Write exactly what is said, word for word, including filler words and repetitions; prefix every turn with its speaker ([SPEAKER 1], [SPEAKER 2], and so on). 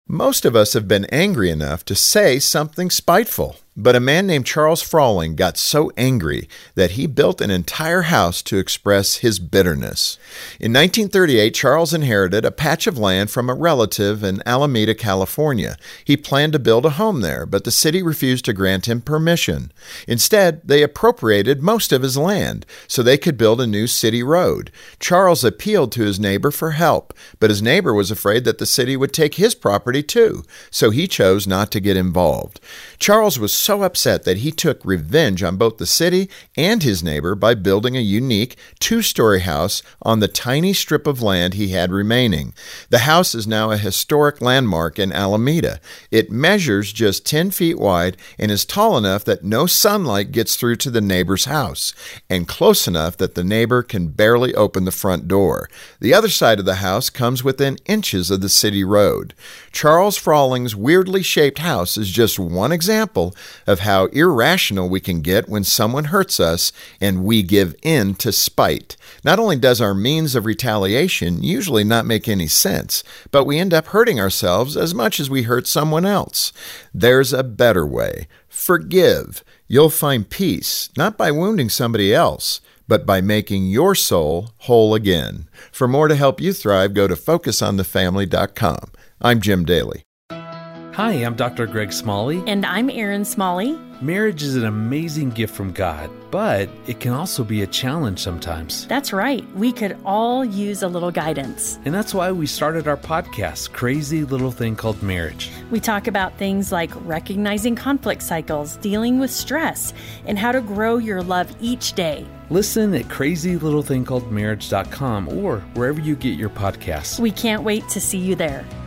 [SPEAKER 1] Most of us have been angry enough to say something spiteful, but a man named Charles Frawling got so angry that he built an entire house to express his bitterness. In nineteen thirty-eight, Charles inherited a patch of land from a relative in Alameda, California. He planned to build a home there, but the city refused to grant him permission. Instead, they appropriated most of his land so they could build a new city road. Charles appealed to his neighbor for help, but his neighbor was afraid that the city would take his property too, so he chose not to get involved. Charles was so upset that he took revenge on both the city and his neighbor by building a unique two-story house on the tiny strip of land he had remaining. The house is now a historic landmark in Alameda. It measures just ten feet wide and is tall enough that no sunlight gets through to the neighbor's house, and close enough that the neighbor can barely open the front door. The other side of the house comes within inches of the city road. Charles Frawling's weirdly shaped house is just one example of how irrational we can get when someone hurts us and we give in to spite. Not only does our means of retaliation usually not make any sense, but we end up hurting ourselves as much as we hurt someone else. There's a better way. Forgive. You'll find peace, not by wounding somebody else, but by making your soul whole again. For more to help you thrive, go to focus on the family dot com. I'm Jim Daly.
[SPEAKER 2] Hi, I'm Doctor Greg Smalley.
[SPEAKER 3] And I'm Erin Smalley.
[SPEAKER 2] Marriage is an amazing gift from God, but it can also be a challenge sometimes.
[SPEAKER 3] That's right. We could all use a little guidance.
[SPEAKER 2] And that's why we started our podcast, Crazy Little Thing Called Marriage.
[SPEAKER 3] We talk about things like recognizing conflict cycles, dealing with stress, and how to grow your love each day.
[SPEAKER 2] Listen at crazy little thing called marriage dot com or wherever you get your podcasts.
[SPEAKER 3] We can't wait to see you there.